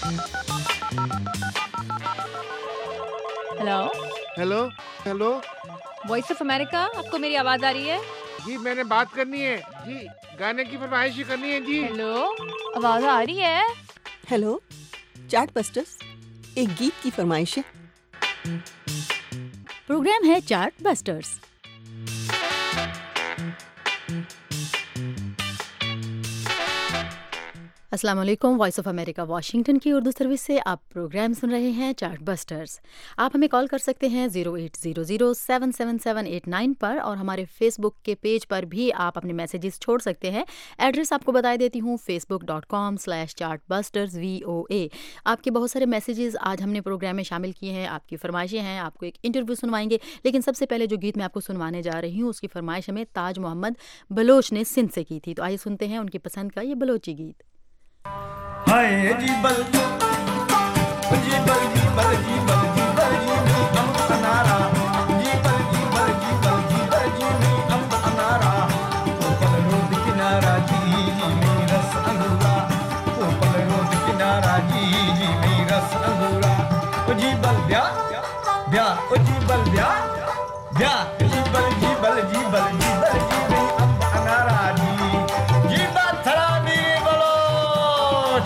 Hello hello hello voice of America, आपको मेरी आवाज आ रही है? जी, मैंने बात करनी है जी, गाने की फरमाइश करनी है जी। हेलो, आवाज आ रही है? हेलो चार्ट बस्टर्स, एक गीत की फरमाइश है। प्रोग्राम है चार्ट बस्टर्स। अस्सलाम वालेकुम। वॉइस ऑफ अमेरिका वाशिंगटन की उर्दू सर्विस से आप प्रोग्राम सुन रहे हैं चार्ट बस्टर्स। आप हमें कॉल कर सकते हैं 0800-777-89 पर, और हमारे फेसबुक के पेज पर भी आप अपने मैसेजेस छोड़ सकते हैं। एड्रेस आपको बता देती हूँ, facebook.com/chartbustersvoa। आपके बहुत सारे मैसेजेस आज हमने प्रोग्राम में शामिल किए हैं, आपकी फरमाइशें हैं, आपको एक इंटरव्यू सुनवाएंगे। लेकिन सबसे पहले जो गीत मैं आपको सुनवाने जा रही हूँ, उसकी फरमाइश हमें ताज मोहम्मद बलोच ने सिंध से की थी। तो आइए सुनते हैं उनकी पसंद का ये बलोची गीत। हाय जीबल जीबल जीबल जीबल जीबल जीबल अम्ब अनारा जीबल जीबल जीबल जीबल जीबल अम्ब अनारा ऊपर रोड किनारा जी मेरी रस अंगूरा ऊपर रोड किनारा जी मेरी रस अंगूरा ओ जीबल ब्या ब्या ओ जीबल ब्या ब्या जीबल जीबल जीबल जीबल जीबल अम्ब अनारा जी जीबल थरा मेरे बलोच।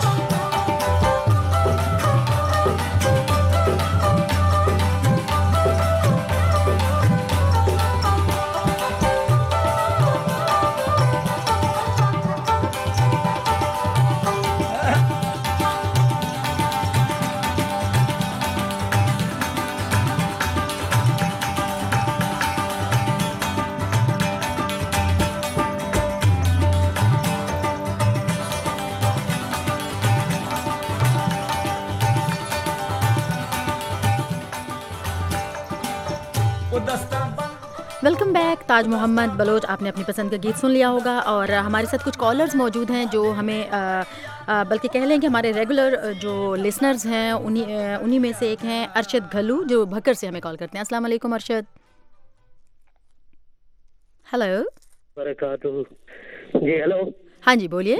Welcome back. ताज मोहम्मद बलोच, आपने अपनी पसंद का गीत सुन लिया होगा, और हमारे साथ कुछ कॉलर्स मौजूद हैं जो हमें बल्कि कह लें कि हमारे रेगुलर जो लिसनर्स हैं उन्हीं में से एक हैं अरशद घल्लू, जो भक्कर से हमें कॉल करते हैं। अस्सलाम वालेकुम अरशद। हेलो बरकातहू जी। हेलो, हाँ जी बोलिए।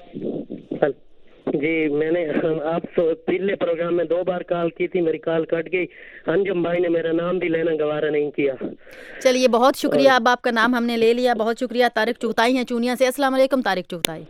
जी मैंने आप पिछले प्रोग्राम में 2 बार कॉल की थी, मेरी कॉल कट गई। अंजुम भाई ने मेरा नाम भी लेना गवारा नहीं किया। चलिए बहुत शुक्रिया, अब आपका नाम हमने ले लिया, बहुत शुक्रिया। तारिक चुगताई हैं चूनिया से। अस्सलाम वालेकुम तारिक चुगताई।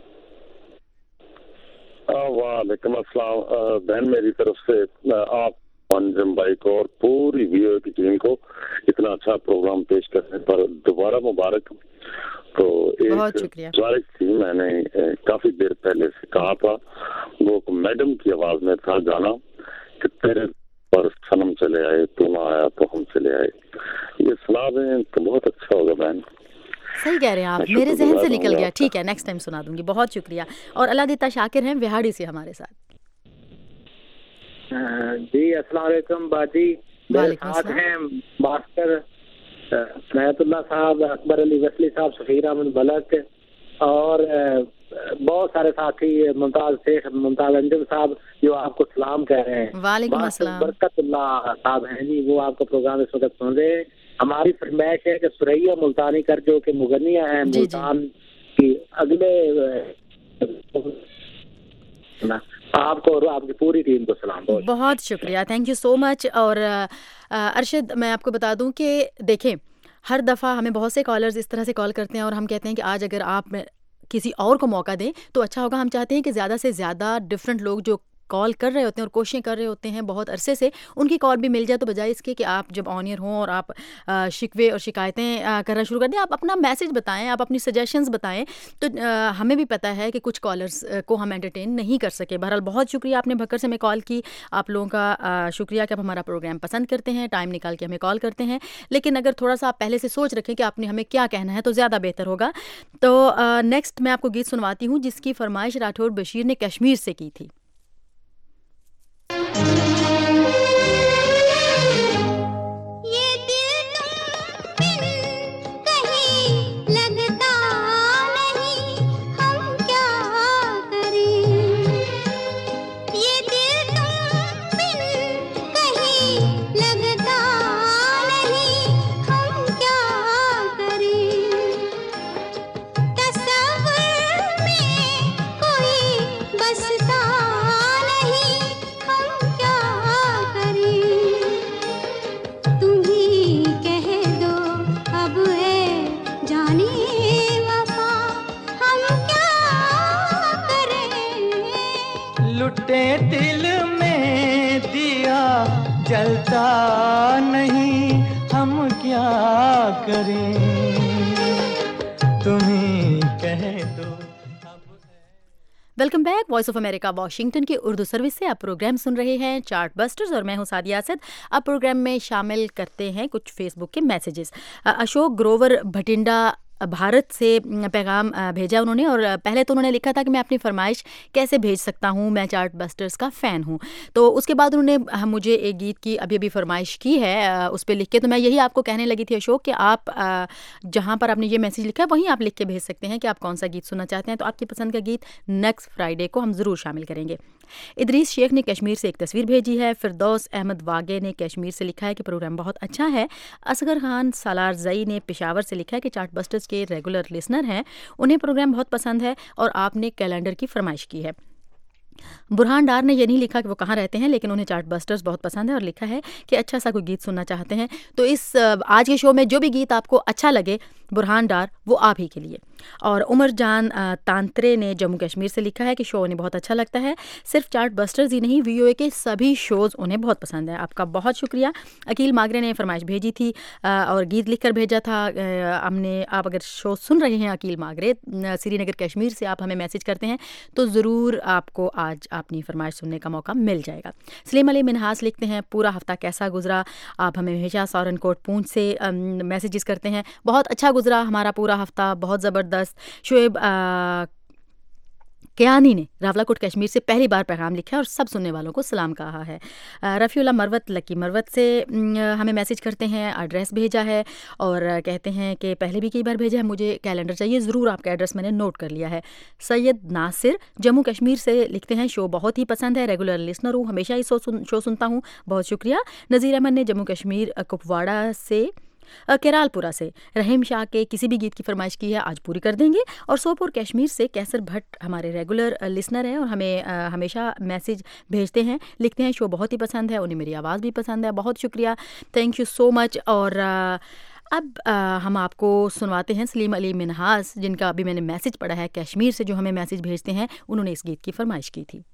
वालेकुम अस्सलाम। बहन मेरी तरफ से आप अंजुम भाई को और पूरी वीओ की टीम को इतना अच्छा प्रोग्राम पेश करने पर दोबारा मुबारक। तो बहुत शुक्रिया। गुजारिश थी, मैंने काफी देर पहले से कहा था, वो मैडम की आवाज में था गाना कि तेरे पर सनम चले आए, तू ना आया तो हम चले आए। ये सुना दें तो बहुत अच्छा होगा बहन। सही कह रहे हैं आप, मेरे जहन से निकल गया। ठीक है, नेक्स्ट टाइम सुना दूंगी। बहुत शुक्रिया। और अलादीता शाकिर हैं विहाड़ी से हमारे साथ। जी अस्सलाम वालेकुम बाजी। मेरे साथ हैं मास्टर रहमतुल्लाह साहब, अकबर अली वसली साहब, सफीर अहमद बलक, और बहुत सारे साथी, मुमताज शेख, मुमताज अंजुम साहब, जो आपको सलाम कह रहे हैं। वालेकुम अस्सलाम। बरकतुल्लाह साहब हैं जी, वो आपका प्रोग्राम इस वक्त सुन रहे हैं। हमारी फरमाइश है कि सुरैया मुल्तानी कर, जो कि मुगनिया है मुल्तान की, अगले आपको और आपकी पूरी टीम को सलाम। बहुत शुक्रिया, थैंक यू सो मच। और अरशद, मैं आपको बता दूं कि देखें, हर दफ़ा हमें बहुत से कॉलर्स इस तरह से कॉल करते हैं और हम कहते हैं कि आज अगर आप किसी और को मौका दें तो अच्छा होगा। हम चाहते हैं कि ज़्यादा से ज़्यादा डिफरेंट लोग जो कॉल कर रहे होते हैं और कोशिशें कर रहे होते हैं बहुत अरसे से, उनकी कॉल भी मिल जाए। तो बजाय इसके कि आप जब ऑन ईयर हों और आप शिकवे और शिकायतें करना शुरू कर दें, आप अपना मैसेज बताएं, आप अपनी सजेशंस बताएं। तो हमें भी पता है कि कुछ कॉलर्स को हम एंटरटेन नहीं कर सके। बहरहाल बहुत शुक्रिया, आपने भक्कर से हमें कॉल की। आप लोगों का शुक्रिया कि आप हमारा प्रोग्राम पसंद करते हैं, टाइम निकाल के हमें कॉल करते हैं। लेकिन अगर थोड़ा सा आप पहले से सोच रखें कि आपने हमें क्या कहना है तो ज़्यादा बेहतर होगा। तो नेक्स्ट मैं आपको गीत सुनवाती हूँ जिसकी फरमाइश राठौर बशीर ने कश्मीर से की थी। बसता लुटे दिल में दिया जलता नहीं, हम क्या करें, तुम्हीं कह दो। Welcome back, voice of America Washington की उर्दू सर्विस से आप प्रोग्राम सुन रहे हैं चार्ट बस्टर्स और मैं हूं सादिया असद। अब प्रोग्राम में शामिल करते हैं कुछ फेसबुक के मैसेजेस। अशोक ग्रोवर भटिंडा भारत से पैगाम भेजा उन्होंने, और पहले तो उन्होंने लिखा था कि मैं अपनी फरमाइश कैसे भेज सकता हूँ, मैं चार्ट बस्टर्स का फ़ैन हूँ। तो उसके बाद उन्होंने मुझे एक गीत की अभी फरमाइश की है उस पर लिख के। तो मैं यही आपको कहने लगी थी अशोक कि आप जहाँ पर आपने ये मैसेज लिखा है वहीं आप लिख के भेज सकते हैं कि आप कौन सा गीत सुनना चाहते हैं। तो आपकी पसंद का गीत नेक्स्ट फ्राइडे को हम ज़रूर शामिल करेंगे। इदरीस शेख ने कश्मीर से एक तस्वीर भेजी है। फिरदौस अहमद वागे ने कश्मीर से लिखा है कि प्रोग्राम बहुत अच्छा है। असगर खान सालार जई ने पेशावर से लिखा है कि चार्ट बस्टर्स के रेगुलर लिसनर हैं, उन्हें प्रोग्राम बहुत पसंद है और आपने कैलेंडर की फरमाइश की है। बुरहान डार ने ये नहीं लिखा कि वो कहाँ रहते हैं, लेकिन उन्हें चार्ट बस्टर्स बहुत पसंद है और लिखा है कि अच्छा सा कोई गीत सुनना चाहते हैं। तो इस आज के शो में जो भी गीत आपको अच्छा लगे बुरहान डार, वो आप ही के लिए। और उमर जान तांत्रे ने जम्मू कश्मीर से लिखा है कि शो उन्हें बहुत अच्छा लगता है, सिर्फ चार्ट बस्टर्स ही नहीं VOA के सभी शोज़ उन्हें बहुत पसंद है। आपका बहुत शुक्रिया। अकील मागरे ने फरमाइश भेजी थी और गीत लिख कर भेजा था हमने। आप अगर शो सुन रहे हैं अकील मागरे, श्रीनगर कश्मीर से आप हमें मैसेज करते हैं तो ज़रूर आपको आज अपनी फरमाइश सुनने का मौका मिल जाएगा। सलीम अली मिनहास लिखते हैं पूरा हफ्ता कैसा गुजरा। आप हमें हमेशा सौरनकोट पूंछ से मैसेजेस करते हैं। बहुत अच्छा गुजरा हमारा पूरा हफ्ता, बहुत ज़बरदस्त। शोएब कियानी ने रावलाकोट कश्मीर से पहली बार पैगाम लिखा है और सब सुनने वालों को सलाम कहा है। रफ़ीउल्ला मरवत लकी मरवत से हमें मैसेज करते हैं, एड्रेस भेजा है और कहते हैं कि पहले भी कई बार भेजा है, मुझे कैलेंडर चाहिए। ज़रूर आपका एड्रेस मैंने नोट कर लिया है। सैयद नासिर जम्मू कश्मीर से लिखते हैं शो बहुत ही पसंद है, रेगुलर लिसनर हूँ, हमेशा ही शो सुनता हूँ, बहुत शुक्रिया। नज़ीर अहमद ने जम्मू कश्मीर कुपवाड़ा से केरालपुरा से रहीम शाह के किसी भी गीत की फरमाइश की है, आज पूरी कर देंगे। और सोपुर कश्मीर से कैसर भट्ट हमारे रेगुलर लिसनर हैं और हमें हमेशा मैसेज भेजते हैं, लिखते हैं शो बहुत ही पसंद है, उन्हें मेरी आवाज़ भी पसंद है, बहुत शुक्रिया, थैंक यू सो मच। और अब हम आपको सुनवाते हैं सलीम अली मिनहास, जिनका अभी मैंने मैसेज पढ़ा है कश्मीर से, जो हमें मैसेज भेजते हैं, उन्होंने इस गीत की फरमाइश की थी।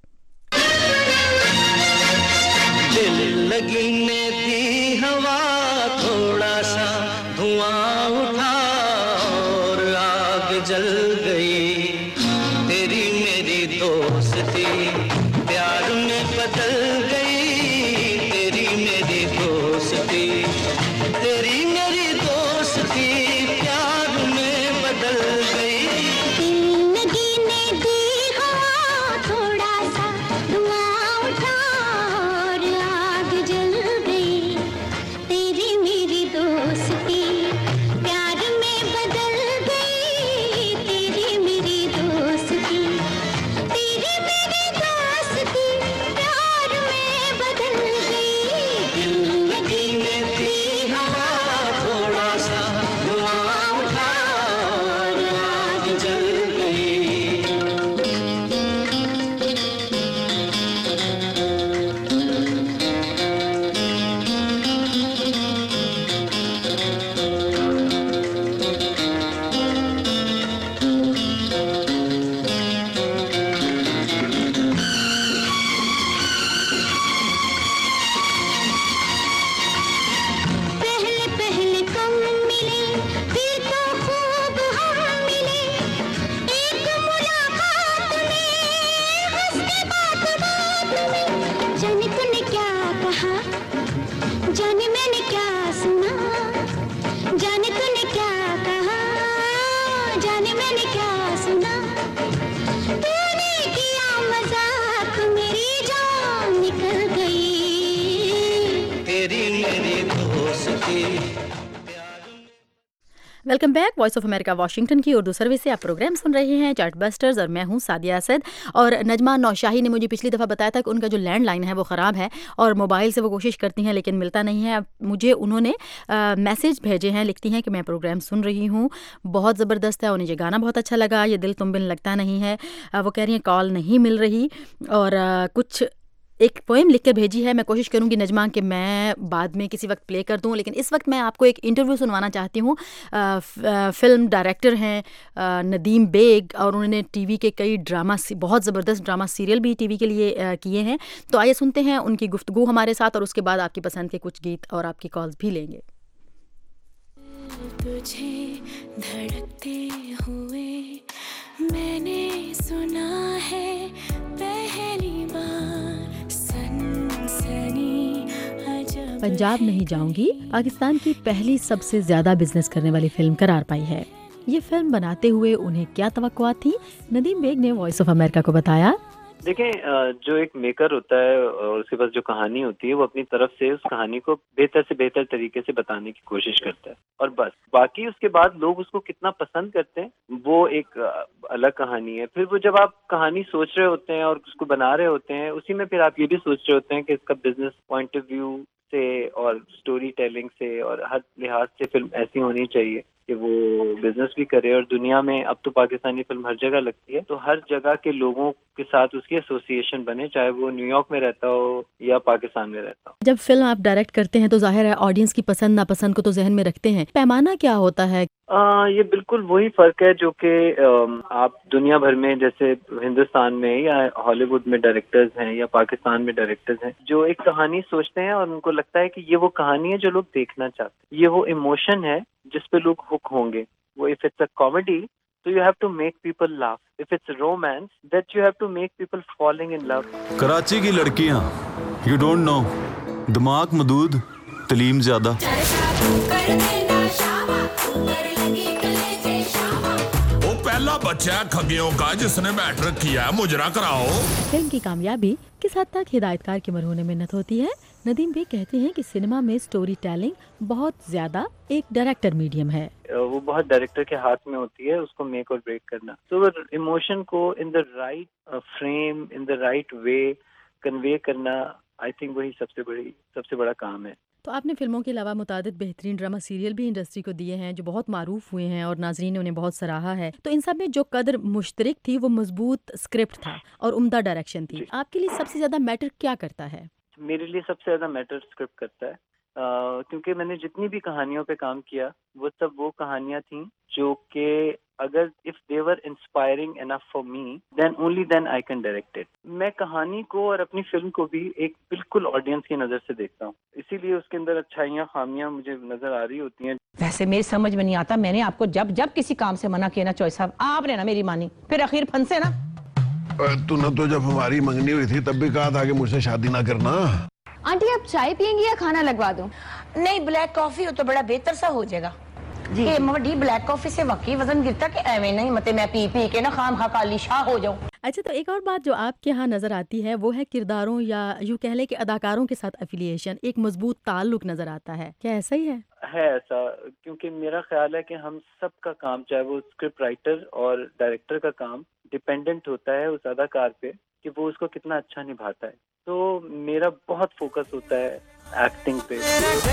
दिल लगने दी हवा थोड़ा सा धुआं उठा और आग जल गई, तेरी मेरी दोस्ती प्यार में बदल गई, तेरी मेरी दोस्ती, तेरी मेरी दोस्ती प्यार में बदल गई। दिल लगने दी हवा थोड़ा सा धुआं उठा और आग जल गई, तेरी मेरी दोस्ती प्यार में बदल गई, तेरी मेरी दोस्ती, तेरी मेरी दोस्ती प्यार में बदल गई। दिल लगने दी हवा थोड़ा सा धुआं उठा और आग जल गई। पहले पहले कम मिले फिर तो खूब हम मिले, एक मुलाकात में हंसते बात बात में, जाने तूने क्या कहा, जाने मैंने क्या सुना, जाने तूने क्या कहा, जाने मैंने क्या सुना, तूने किया मजाक मेरी जान निकल गई। तेरी मेरी दोस्ती। Welcome back, voice of America Washington की उर्दू सर्विस से आप प्रोग्राम सुन रहे हैं चार्ट बस्टर्स और मैं हूं सादिया असद। और नजमा नौशाही ने मुझे पिछली दफ़ा बताया था कि उनका जो लैंडलाइन है वो ख़राब है और मोबाइल से वो कोशिश करती हैं लेकिन मिलता नहीं है। अब मुझे उन्होंने मैसेज भेजे हैं, लिखती हैं कि मैं प्रोग्राम सुन रही हूँ, बहुत ज़बरदस्त है और मुझे गाना बहुत अच्छा लगा, ये दिल तुम बिन लगता नहीं है। वो कह रही हैं कॉल नहीं मिल रही और कुछ एक पोएम लिख कर भेजी है। मैं कोशिश करूंगी नजमा कि मैं बाद में किसी वक्त प्ले कर दूं, लेकिन इस वक्त मैं आपको एक इंटरव्यू सुनवाना चाहती हूँ। फिल्म डायरेक्टर हैं नदीम बेग, और उन्होंने टीवी के कई बहुत ज़बरदस्त ड्रामा सीरियल भी टीवी के लिए किए हैं। तो आइए सुनते हैं उनकी गुफ्तगू हमारे साथ, और उसके बाद आपकी पसंद के कुछ गीत और आपकी कॉल्स भी लेंगे। तुझे धड़कते हुए मैंने सुना है पहली बार, सनसनी अजब। पंजाब नहीं जाऊंगी पाकिस्तान की पहली सबसे ज्यादा बिजनेस करने वाली फिल्म करार पाई है। ये फिल्म बनाते हुए उन्हें क्या तवक्कुआत थी, नदीम बेग ने वॉइस ऑफ अमेरिका को बताया। देखें, जो एक मेकर होता है और उसके पास जो कहानी होती है, वो अपनी तरफ से उस कहानी को बेहतर से बेहतर तरीके से बताने की कोशिश करता है, और बस बाकी उसके बाद लोग उसको कितना पसंद करते हैं वो एक अलग कहानी है। फिर वो जब आप कहानी सोच रहे होते हैं और उसको बना रहे होते हैं, उसी में फिर आप ये भी सोच रहे होते हैं कि इसका बिजनेस पॉइंट ऑफ व्यू से और स्टोरी टेलिंग से और हर लिहाज से फिल्म ऐसी होनी चाहिए कि वो बिजनेस भी करे। और दुनिया में अब तो पाकिस्तानी फिल्म हर जगह लगती है, तो हर जगह के लोगों के साथ उसकी एसोसिएशन बने, चाहे वो न्यूयॉर्क में रहता हो या पाकिस्तान में रहता हो। जब फिल्म आप डायरेक्ट करते हैं तो जाहिर है ऑडियंस की पसंद नापसंद को तो जहन में रखते हैं, पैमाना क्या होता है? ये बिल्कुल वही फर्क है जो कि आप दुनिया भर में, जैसे हिंदुस्तान में या हॉलीवुड में डायरेक्टर्स हैं या पाकिस्तान में डायरेक्टर्स हैं, जो एक कहानी सोचते हैं और उनको लगता है कि ये वो कहानी है जो लोग देखना चाहते हैं, ये वो इमोशन है जिस पे लोग हुक होंगे। वो इफ इट्स अ कॉमेडी तो you have to make people laugh, if it's romance that you have to make people falling in love. Karachi की लड़कियां, यू डोंट नो, दिमाग मदूद, तलीम ज्यादा। वो पहला बच्चा खगियों का जिसने मैट्रिक किया, मुजरा कराओ। फिल्म की कामयाबी किस हद तक हिदायतकार के मरहूने मिन्नत होती है? नदीम बेग कहते हैं कि सिनेमा में स्टोरी टेलिंग बहुत ज्यादा एक डायरेक्टर मीडियम है। वो बहुत डायरेक्टर के हाथ में होती है उसको मेक और ब्रेक करना। तो इमोशन को in the right frame, in the right way convey करना, आई थिंक वही सबसे बड़ा काम है। तो आपने फिल्मों के अलावा मुतादिद बेहतरीन ड्रामा सीरियल भी इंडस्ट्री को दिए हैं जो बहुत मारूफ हुए हैं और नाजरीन ने उन्हें बहुत सराहा है। तो इन सब में जो कदर मुश्तरक थी वो मजबूत स्क्रिप्ट था और उम्दा डायरेक्शन थी। आपके लिए सबसे ज्यादा मैटर क्या करता है? मेरे लिए सबसे ज्यादा मैटर स्क्रिप्ट करता है, क्योंकि मैंने जितनी भी कहानियों पे काम किया वो सब वो कहानियां थी जो कि अगर if they were inspiring enough for me then only then I can direct it. मैं कहानी को और अपनी फिल्म को भी एक बिल्कुल ऑडियंस की नजर से देखता हूँ, इसीलिए उसके अंदर अच्छाइयाँ खामियां मुझे नजर आ रही होती हैं। वैसे मेरी समझ में नहीं आता, मैंने आपको जब जब किसी काम से मना किया ना चॉइस साहब, आपने ना मेरी मानी, फिर आखिर फंसे ना। तूने तो जब हमारी मंगनी हुई थी तब भी कहा था कि मुझसे शादी ना करना। आंटी आप चाय पियेंगी या खाना लगवा दूं? नहीं, ब्लैक कॉफी हो तो बड़ा बेहतर सा हो जाएगा जी। मवडी ब्लैक कॉफी से वाकई वजन गिरता कि एवं नहीं, मतलब मैं पी पी के ना खाम खा काली शाह हो जाऊं। अच्छा, तो एक और बात जो आपके यहाँ नजर आती है वो है किरदारों या यूँ कह ले कि अदाकारों के साथ एफिलिएशन, एक मजबूत ताल्लुक नजर आता है। क्या ऐसा ही है? ऐसा, क्योंकि मेरा ख्याल है कि हम सब का काम, चाहे वो स्क्रिप्ट राइटर और डायरेक्टर का काम, डिपेंडेंट होता है उस अदाकार पे कि वो उसको कितना अच्छा निभाता है। तो मेरा बहुत फोकस होता है एक्टिंग पे।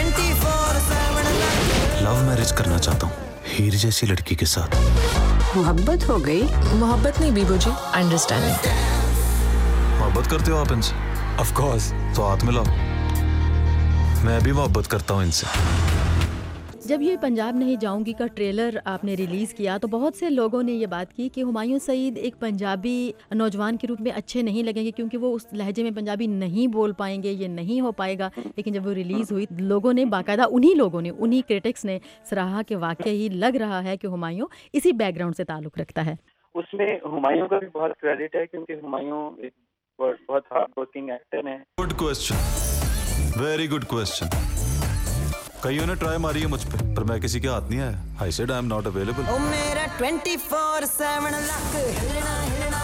लव मैरिज करना चाहता हूँ हीर जैसी लड़की के साथ। मोहब्बत हो गई? मोहब्बत नहीं बीबू जी, अंडरस्टैंडिंग। मोहब्बत करते हो आप इनसे? Of course. तो हाथ मिलाओ। मैं भी मोहब्बत करता हूँ इनसे। जब ये पंजाब नहीं जाऊंगी का ट्रेलर आपने रिलीज किया तो बहुत से लोगों ने ये बात की कि हुमायूं सईद एक पंजाबी नौजवान के रूप में अच्छे नहीं लगेंगे क्योंकि वो उस लहजे में पंजाबी नहीं बोल पाएंगे, ये नहीं हो पाएगा। लेकिन जब वो रिलीज हुई, लोगों ने बाकायदा उन्हीं क्रिटिक्स ने सराहा कि वाकई ही लग रहा है कि हुमायूं इसी बैकग्राउंड से ताल्लुक रखता है। उसमें हुमायूं का भी बहुत क्रेडिट है क्योंकि हुमायूं एक बहुत हार्ड वर्किंग एक्टर है। Good question, very good question. कईयों ने ट्राई मारी है मुझ पे, पर मैं किसी के हाथ नहीं आया। I said I am not available. ओ मेरा 24/7 लक हिलना।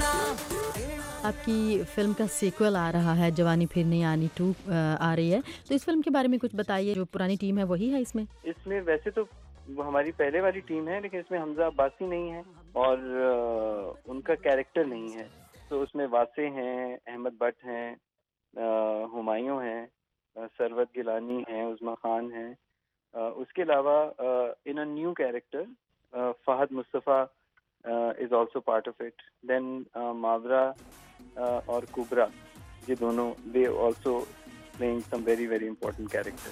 आपकी फिल्म का सीक्वल आ रहा है, जवानी फिर नहीं आनी 2 आ रही है, तो इस फिल्म के बारे में कुछ बताइए। जो पुरानी टीम है वही है इसमें वैसे तो हमारी पहले वाली टीम है, लेकिन इसमें हमजा अब्बासी नहीं है और उनका कैरेक्टर नहीं है। तो उसमें वासे हैं, अहमद भट्ट हैं, हुमायूं हैं, सरवत गिलानी है, उज़मा खान है। उसके अलावा in a new character Fahad Mustafa is also part of it. Then Mawra और कुबरा, ये दोनों they also playing some very very important characters.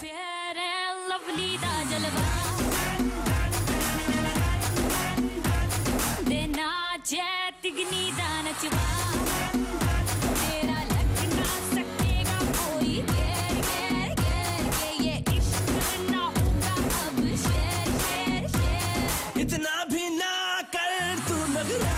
इतना भी ना कर तू नगरा।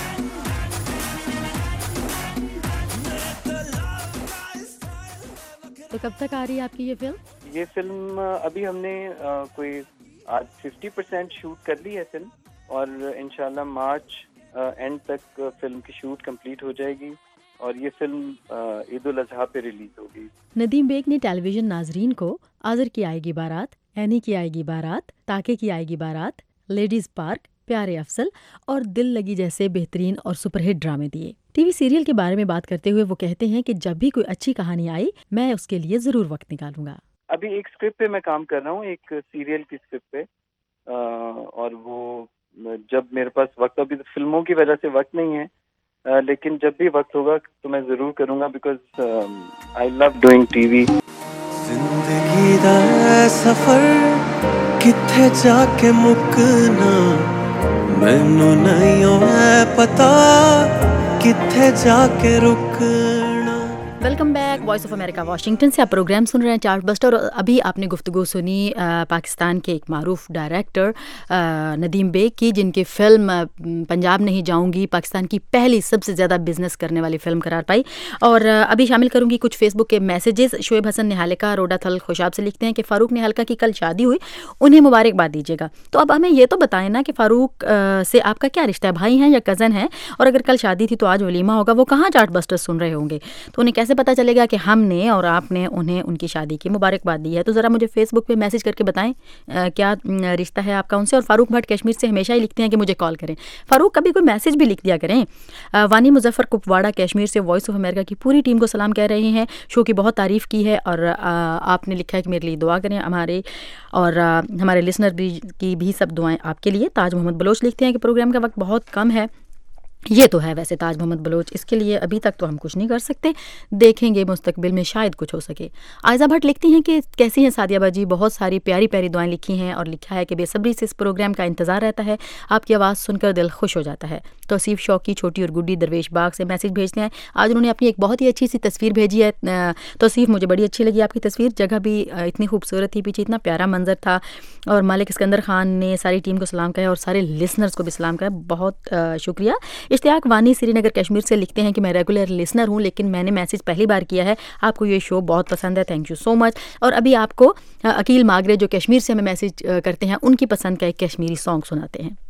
तो कब तक आ रही है आपकी ये फिल्म? ये फिल्म अभी हमने कोई आज 50% शूट कर ली है फिल्म, और इंशाल्लाह मार्च एंड तक फिल्म की शूट कंप्लीट हो जाएगी और ये फिल्म ईद उल अजहा पे रिलीज होगी। नदीम बेग ने टेलीविजन नाजरीन को आज़र की आएगी बारात, एनी की आएगी बारात, ताके की आएगी बारात, लेडीज पार्क, प्यारे अफसल और दिल लगी जैसे बेहतरीन और सुपरहिट ड्रामे दिए। टीवी सीरियल के बारे में बात करते हुए वो कहते हैं कि जब भी कोई अच्छी कहानी आई मैं उसके लिए जरूर वक्त निकालूंगा। अभी एक स्क्रिप्ट पे मैं काम कर रहा हूँ, एक सीरियल की स्क्रिप्ट पे, और वो जब मेरे पास वक्त, अभी फिल्मों की वजह से वक्त नहीं है, लेकिन जब भी वक्त होगा तो मैं जरूर करूँगा, because I love doing TV. जिंदगी दा सफर किथे जाके मुकना, मैनू नहीं है पता किथे जाके रुकना। Welcome back, voice of America Washington से आप प्रोग्राम सुन रहे हैं चार्ट बस्टर। और अभी आपने गुफ्तगू सुनी पाकिस्तान के एक मारूफ डायरेक्टर नदीम बेग की, जिनकी फिल्म पंजाब नहीं जाऊंगी पाकिस्तान की पहली सबसे ज़्यादा बिजनेस करने वाली फिल्म करार पाई। और अभी शामिल करूंगी कुछ फेसबुक के मैसेजेस। शोएब हसन निहालिका रोडाथल खुशाब से लिखते हैं कि फ़ारूक निहालिका की कल शादी हुई, उन्हें मुबारकबाद दीजिएगा। तो अब हमें ये तो बताएं ना कि फ़ारूक से आपका क्या रिश्ता है, भाई हैं या कज़न हैं? और अगर कल शादी थी तो आज वलीमा होगा, वो कहाँ चार्ट बस्टर सुन रहे होंगे, तो उन्हें कैसे पता चलेगा कि हमने और आपने उन्हें उनकी शादी की मुबारकबाद दी है? तो ज़रा मुझे फेसबुक पे मैसेज करके बताएं क्या रिश्ता है आपका उनसे। और फ़ारूक भट्ट कश्मीर से हमेशा ही लिखते हैं कि मुझे कॉल करें। फ़ारूक कभी कोई मैसेज भी लिख दिया करें। वानी मुजफ्फर कुपवाड़ा कश्मीर से वॉइस ऑफ अमेरिका की पूरी टीम को सलाम कह रहे हैं, शो की बहुत तारीफ़ की है और आपने लिखा है कि मेरे लिए दुआ करें हमारे और हमारे लिसनर की भी सब दुआएं आपके लिए। ताज मोहम्मद बलोच लिखते हैं कि प्रोग्राम का वक्त बहुत कम है। ये तो है वैसे ताज मोहम्मद बलोच, इसके लिए अभी तक तो हम कुछ नहीं कर सकते, देखेंगे मुस्तकबिल में शायद कुछ हो सके। आयजा भट्ट लिखती हैं कि कैसी हैं सादिया बाजी, बहुत सारी प्यारी प्यारी दुआएं लिखी हैं और लिखा है कि बेसब्री से इस प्रोग्राम का इंतज़ार रहता है, आपकी आवाज़ सुनकर दिल खुश हो जाता है। तौसीफ शौकी छोटी और गुड्डी दरवेश बाग से मैसेज भेजते हैं। आज उन्होंने अपनी एक बहुत ही अच्छी सी तस्वीर भेजी है। तौसीफ मुझे बड़ी अच्छी लगी आपकी तस्वीर, जगह भी इतनी खूबसूरत थी, पीछे इतना प्यारा मंजर था। और मालिक सिकंदर खान ने सारी टीम को सलाम कहा और सारे लिसनर्स को भी सलाम कहा, बहुत शुक्रिया। इश्तियाक वानी श्रीनगर कश्मीर से लिखते हैं कि मैं रेगुलर लिसनर हूं लेकिन मैंने मैसेज पहली बार किया है, आपको ये शो बहुत पसंद है, थैंक यू सो मच। और अभी आपको अकील मागरे जो कश्मीर से हमें मैसेज करते हैं, उनकी पसंद का एक कश्मीरी सॉन्ग सुनाते हैं।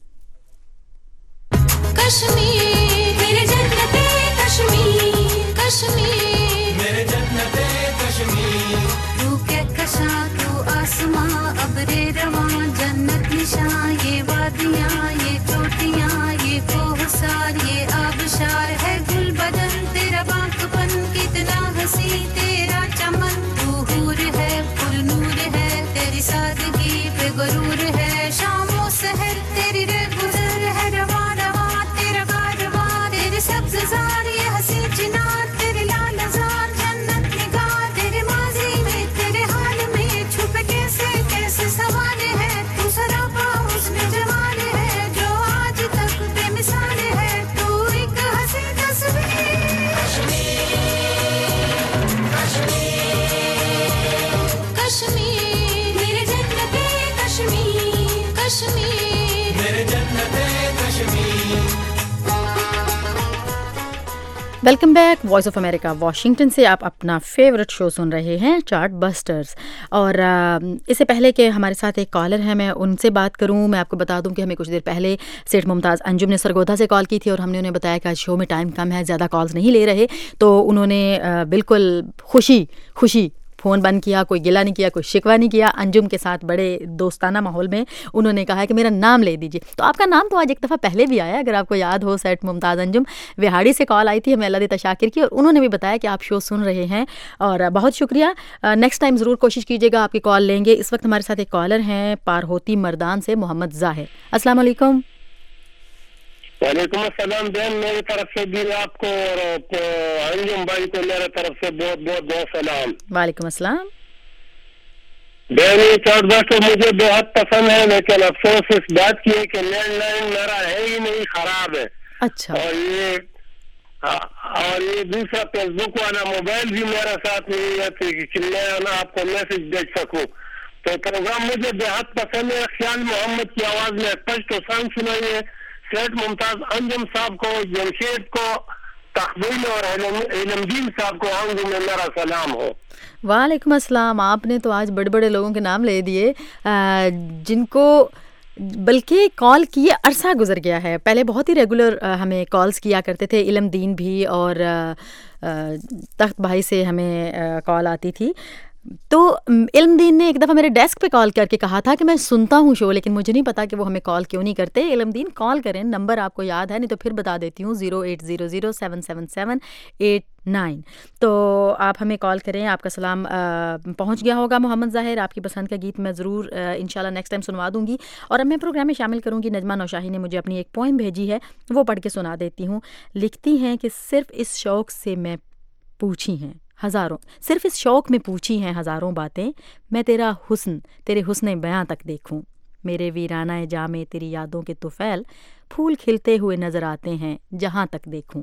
कश्मीर मेरे जन्नते कश्मीर, कश्मीर मेरे जन्नते कश्मीर, तू क्या कशा तू आसमां अबरे रवां जन्नत निशां, ये वादियां ये चोटियां ये कोहसार ये आबशार है गुल बदन तेरा बांकपन, कितना हंसी तेरा चमन, तू हूर है फुल नूर है तेरी सादगी पे गुरूर है, शामो सहर तेरी रे गुजर है रवा रवा तेरा कारवा, तेरे सब्ज़ार ये हंसी चिनार तेरे लाल अज़ार जन्नत निगार, तेरे माजी में तेरे हाल में छुपे कैसे कैसे सवाल है, तू सरापा हुस्न जमाल है जो आज तक बेमिसाल है, तू एक हंसी तस्वीर। कश्मीर मेरे जन्नते कश्मीर, कश्मीर मेरे जन्नते Kashmir. Welcome back, voice of America Washington से आप अपना फेवरेट शो सुन रहे हैं चार्ट बस्टर्स। और इससे पहले कि हमारे साथ एक कॉलर है, मैं उनसे बात करूं, मैं आपको बता दूं कि हमें कुछ देर पहले सेठ मुमताज़ अंजुम ने सरगोधा से कॉल की थी और हमने उन्हें बताया कि आज शो में टाइम कम है, ज़्यादा कॉल्स नहीं ले रहे, तो उन्होंने बिल्कुल खुशी फ़ोन बंद किया, कोई गिला नहीं किया, कोई शिकवा नहीं किया। अंजुम के साथ बड़े दोस्ताना माहौल में उन्होंने कहा कि मेरा नाम ले दीजिए। तो आपका नाम तो आज एक दफ़ा पहले भी आया, अगर आपको याद हो। सेठ मुमताज़ अंजुम विहाड़ी से कॉल आई थी हमें अल्लाह शाकिर की, और उन्होंने भी बताया कि आप शो सुन रहे हैं और बहुत शुक्रिया। नेक्स्ट टाइम ज़रूर कोशिश कीजिएगा, आपकी कॉल लेंगे। इस वक्त हमारे साथ एक कॉलर हैं पारहोती मर्दान से, मोहम्मद ज़ाहिर। अस्सलाम वालेकुम। वालेकुम अस्सलाम बहन, मेरी तरफ से भी आपको और अंजुम भाई को मेरी तरफ से बहुत बहुत बहुत सलाम। वालेकुम अस्सलाम। बहन ये चौड़बस्ट मुझे बहुत पसंद है, लेकिन अफसोस इस बात की है कि लैंडलाइन मेरा है ही नहीं, खराब है। अच्छा। और ये दूसरा फेसबुक वाला मोबाइल भी मेरे साथ नहीं है कि मैं आपको मैसेज भेज सकूं। तो प्रोग्राम मुझे बेहद पसंद है। ख्याल मोहम्मद की आवाज में स्पष्ट और शांत सुनाइए। सेठ मुमताज अंजुम साहब को, जमशेद को, तकबील और इलमदीन साहब को अंजुम में मेरा सलाम हो। वालेकुम अस्सलाम। आपने तो आज बड़े बड़े लोगों के नाम ले दिए जिनको बल्कि कॉल किए अरसा गुजर गया है। पहले बहुत ही रेगुलर हमें कॉल्स किया करते थे, इलमदीन भी और तख्त भाई से हमें कॉल आती थी। तो इल्मदीन ने एक दफ़ा मेरे डेस्क पे कॉल करके कहा था कि मैं सुनता हूँ शो, लेकिन मुझे नहीं पता कि वो हमें कॉल क्यों नहीं करते। इल्मदीन कॉल करें, नंबर आपको याद है नहीं तो फिर बता देती हूँ, 08007778 तो आप हमें कॉल करें। आपका सलाम पहुँच गया होगा। मोहम्मद ज़ाहिर, आपकी पसंद का गीत मैं ज़रूर इंशाल्लाह नेक्स्ट टाइम सुनवा दूँगी और अब मैं प्रोग्राम में शामिल करूँगी। नजमा नौशाही ने मुझे अपनी एक पोइम भेजी है, वो पढ़ के सुना देती हूँ। लिखती हैं कि सिर्फ़ इस शौक़ से मैं पूछी हैं हज़ारों, सिर्फ इस शौक़ में पूछी हैं हज़ारों बातें, मैं तेरा हुस्न तेरे हुस्न बयां तक देखूं। मेरे वीराना जा में तेरी यादों के तुफ़ैल फूल खिलते हुए नज़र आते हैं जहाँ तक देखूं।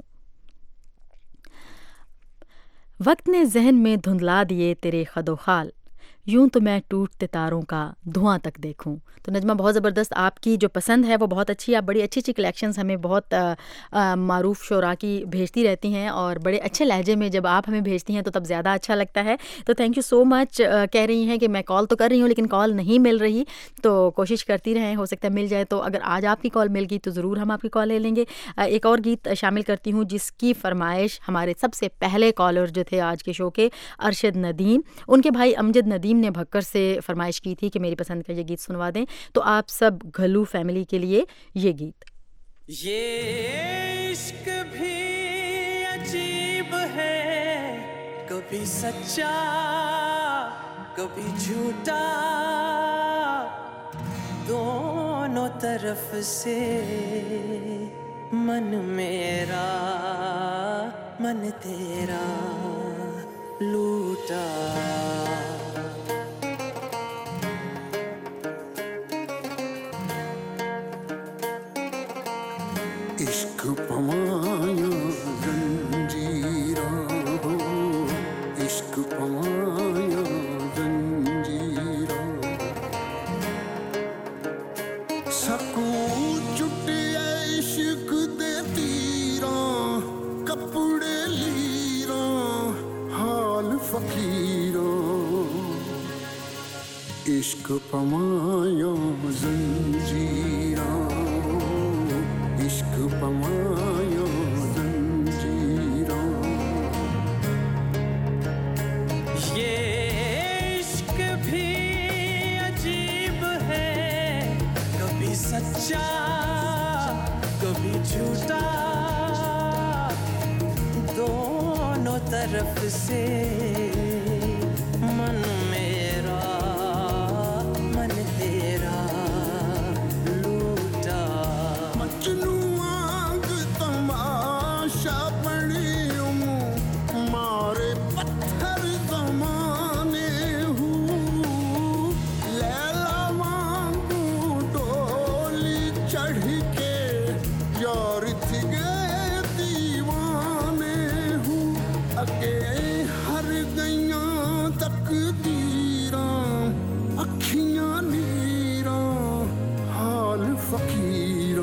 वक्त ने जहन में धुंधला दिए तेरे खदोखाल, यूं तो मैं टूटते तारों का धुआं तक देखूं। तो नजमा, बहुत ज़बरदस्त, आपकी जो पसंद है वो बहुत अच्छी। आप बड़ी अच्छी अच्छी कलेक्शंस हमें बहुत मारूफ शोरा की भेजती रहती हैं और बड़े अच्छे लहजे में जब आप हमें भेजती हैं तो तब ज़्यादा अच्छा लगता है। तो थैंक यू सो मच। कह रही हैं कि मैं कॉल तो कर रही हूँ लेकिन कॉल नहीं मिल रही, तो कोशिश करती रहें, हो सकता है मिल जाए। तो अगर आज आपकी कॉल मिल गई तो ज़रूर हम आपकी कॉल ले लेंगे। एक और गीत शामिल करती हूँ जिसकी फरमाइश हमारे सबसे पहले कॉलर जो थे आज के शो के, अरशद नदीम, उनके भाई अमजद नदीम ने भक्कर से फरमाइश की थी कि मेरी पसंद का ये गीत सुनवा दें। तो आप सब घलू फैमिली के लिए ये गीत। ये इश्क भी अजीब है, कभी सच्चा कभी झूठा, दोनों तरफ से मन मेरा मन तेरा लूटा। इश्क पमाया जंजीरा हो, इश्क पमाया जंजीरा, सकू चुटे इश्क दे तीरा, कपड़े लीरा हाल फकीरा। इश्क पमाया जंजीरा, इश्क पमाया जंजीरा। ये इश्क भी अजीब है, कभी सच्चा कभी झूठा, दोनों तरफ से मन मेरा मन तेरा लूटा। मजनू आंग तमाशा बनी हूँ, मारे पत्थर जमाने हूँ, लैला मांगू डोली चढ़ के यार थी गए दीवाने हूँ, अगे हर गईया तकदीरा, अखियां नीरा हाल फकीरा।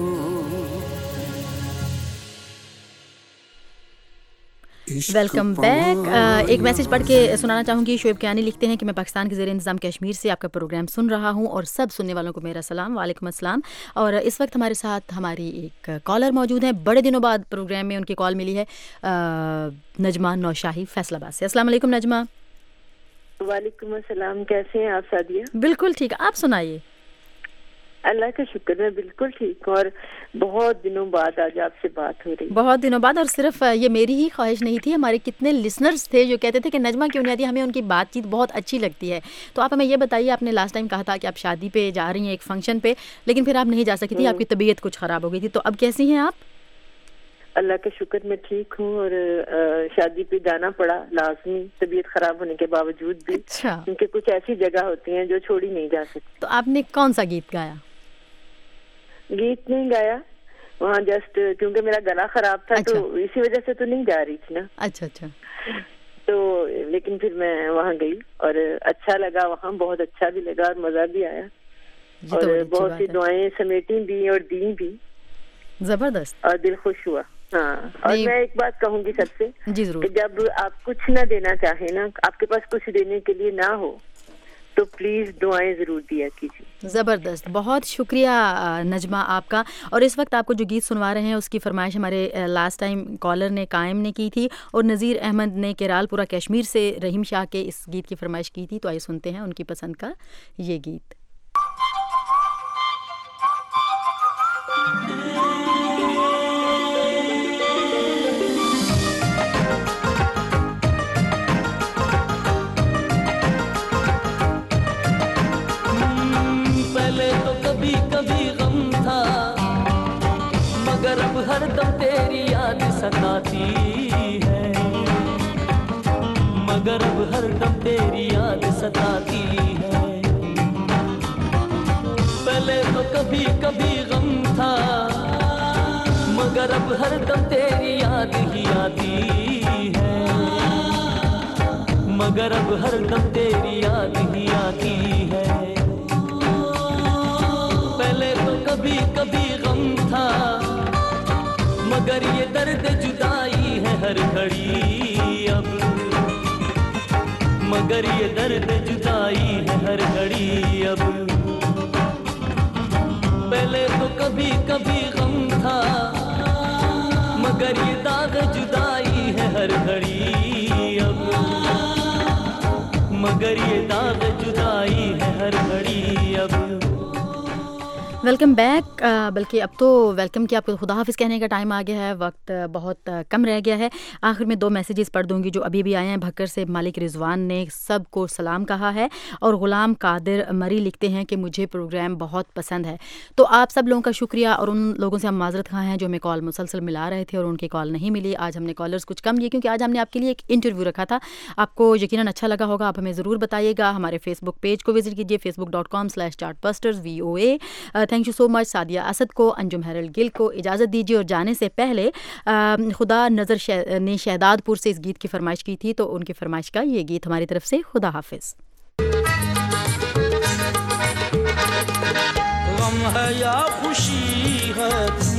Welcome back. एक मैसेज पढ़ के सुनाना चाहूँगी। शोएब कियानी लिखते हैं कि मैं पाकिस्तान के ज़ेर इंतज़ाम कश्मीर से आपका प्रोग्राम सुन रहा हूँ और सब सुनने वालों को मेरा सलाम। वालेकुम अस्सलाम। और इस वक्त हमारे साथ हमारी एक कॉलर मौजूद है, बड़े दिनों बाद प्रोग्राम में उनकी कॉल मिली है, नजमा नौशाही फैसलाबाद से। अस्सलाम वालेकुम नजमा। वालेकुम अस्सलाम, कैसे हैं आप सादिया? बिल्कुल ठीक, आप सुनाइए। अल्लाह का शुक्र, मैं बिल्कुल ठीक हूँ और बहुत दिनों बाद आज आपसे बात हो रही है। बहुत दिनों बाद। और सिर्फ ये मेरी ही ख्वाहिश नहीं थी, हमारे कितने लिसनर्स थे जो कहते थे कि नजमा क्यों नहीं आती, हमें उनकी बातचीत बहुत अच्छी लगती है। तो आप हमें ये बताइए, आपने लास्ट टाइम कहा था कि आप शादी पे जा रही हैं, एक फंक्शन पे, लेकिन फिर आप नहीं जा सकी थी, आपकी तबीयत कुछ ख़राब हो गई थी, तो अब कैसी हैं आप? अल्लाह का शुक्र मैं ठीक हूँ और शादी पे जाना पड़ा लाजमी, तबीयत खराब होने के बावजूद भी। अच्छा। क्योंकि कुछ ऐसी जगह होती हैं जो छोड़ी नहीं जा सकती। तो आपने कौन सा गीत गाया? गीत नहीं गाया वहाँ, जस्ट क्योंकि मेरा गला खराब था। अच्छा। तो इसी वजह से तो नहीं जा रही थी ना। अच्छा अच्छा। तो लेकिन फिर मैं वहाँ गई और अच्छा लगा, वहाँ बहुत अच्छा भी लगा और मजा भी आया और बहुत सी दुआएं समेटी भी और दी भी, जबरदस्त, और दिल खुश हुआ। हाँ, और मैं एक बात कहूंगी सबसे जी जरूर, कि जब आप कुछ ना देना चाहे ना, आपके पास कुछ देने के लिए ना हो, तो प्लीज दुआएं जरूर दिया कीजिए। ज़बरदस्त, बहुत शुक्रिया नजमा आपका। और इस वक्त आपको जो गीत सुनवा रहे हैं उसकी फरमाइश हमारे लास्ट टाइम कॉलर ने कायम ने की थी और नज़ीर अहमद ने केरालपुरा कश्मीर से रहीम शाह के इस गीत की फरमाइश की थी। तो आइए सुनते हैं उनकी पसंद का ये गीत। अब हरदम तेरी याद सताती है, मगर अब हरदम तेरी याद सताती है। पहले तो कभी कभी गम था, मगर अब हरदम तेरी याद ही आती है, मगर अब हरदम तेरी याद ही आती है। पहले तो कभी कभी गम था, मगर ये दर्द जुदाई है हर घड़ी अब, मगर ये दर्द जुदाई है हर घड़ी अब। पहले तो कभी कभी गम था, मगर ये दाग जुदाई है हर घड़ी अब, मगर ये दाग जुदाई है हर घड़ी अब। Welcome back. बल्कि अब तो वेलकम की आपको खुदा हाफिज़ कहने का टाइम आ गया है, वक्त बहुत कम रह गया है। आखिर में 2 मैसेजेस पढ़ दूंगी जो अभी भी आए हैं। भक्कर से मालिक रिजवान ने सबको सलाम कहा है और ग़ुलाम कादिर मरी लिखते हैं कि मुझे प्रोग्राम बहुत पसंद है। तो आप सब लोगों का शुक्रिया और उन लोगों से हम माजरत खां हैं जो हमें कॉल मुसलसल मिला रहे थे और उनकी कॉल नहीं मिली। आज हमने कॉलर्स कुछ कम लिए क्योंकि आज हमने आपके लिए एक इंटरव्यू रखा था। आपको यकीनन अच्छा लगा होगा, आप हमें ज़रूर बताइएगा। हमारे फेसबुक पेज को विजिट कीजिए, facebook.com/chartbusters VOA। Thank you so much. Sadia Asad को, अंजुम हैरल गिल को इजाज़त दीजिए। और जाने से पहले खुदा नज़र ने शहदादपुर से इस गीत की फरमाइश की थी, तो उनकी फरमाइश का ये गीत हमारी तरफ से खुदा हाफिज़। गम है या खुशी है तू,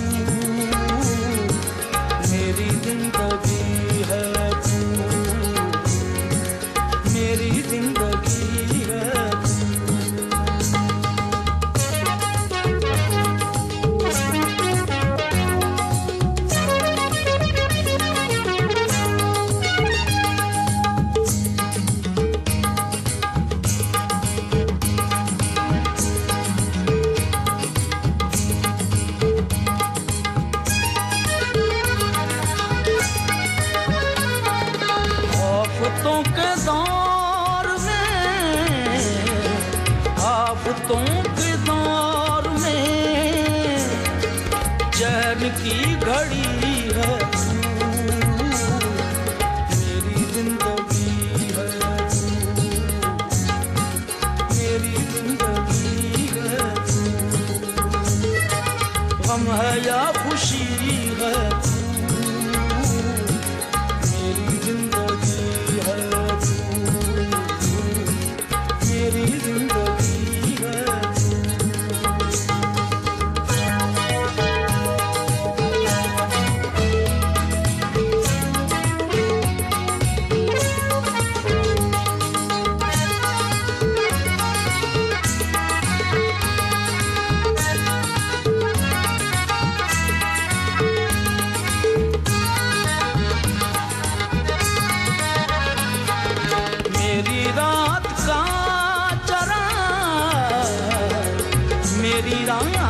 मेरी जिंदगी है तू, मेरी जिंदगी है तू। आफतों के दौर में चैन की घड़ी है तू, मेरी जिंदगी है तू, मेरी जिंदगी है तू। गम है या खुशी है तू, मेरी जिंदगी है तू, मेरी जिंदगी है तू। वीराना